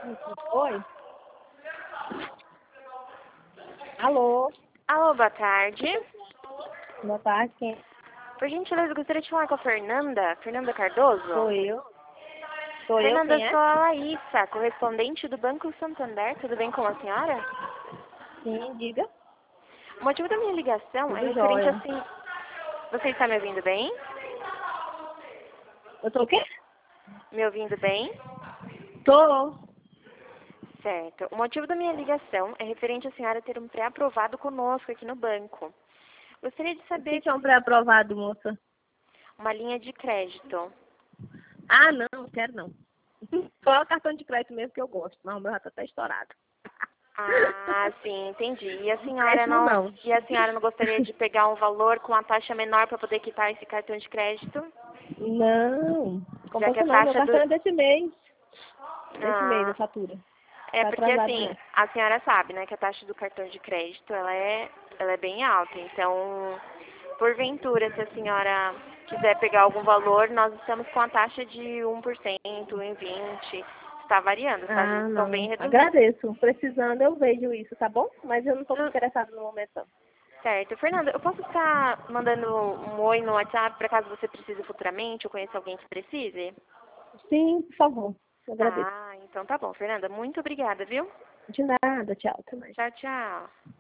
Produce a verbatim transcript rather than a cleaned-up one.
Oi? Alô? Alô, boa tarde. Boa tarde, quem é? Por gentileza, eu gostaria de falar com a Fernanda. Fernanda Cardoso? Sou eu. Sou eu, Fernanda, quem eu é? sou a Laísa, correspondente do Banco Santander. Tudo bem com a senhora? Sim, diga. O motivo da minha ligação é Tudo referente jóia. assim... Você está me ouvindo bem? Eu tô o quê? Me ouvindo bem? Tô. Certo. O motivo da minha ligação é referente a senhora ter um pré-aprovado conosco aqui no banco. Gostaria de O que saber que é um pré-aprovado, moça? uma linha de crédito. Ah, não, não quero não. Só o cartão de crédito mesmo que eu gosto. Não, o meu já tá até estourado. Ah, sim, entendi. E a senhora Empréstimo não, não. e a senhora não gostaria de pegar um valor com a taxa menor para poder quitar esse cartão de crédito? Não. Já que a Compensa não, meu taxa cartão do... é desse mês. Desse mês, a Ah, fatura. é Tá porque atrasado assim, não. a senhora sabe, né, que a taxa do cartão de crédito, ela é, ela é bem alta. Então, porventura, se a senhora quiser pegar algum valor, nós estamos com a taxa de um por cento, um vírgula vinte por cento. Está variando, as taxas Ah, estão bem não. reduzidas. Agradeço. Precisando, eu vejo isso, tá bom? Mas eu não tô Tu- interessada no momento, não. Certo. Fernanda, eu posso estar mandando um oi no WhatsApp para caso você precise futuramente ou conheça alguém que precise? Sim, por favor. Eu agradeço. Ah, então tá bom, Fernanda. Muito obrigada, viu? De nada, tchau. Até mais. Tchau, tchau.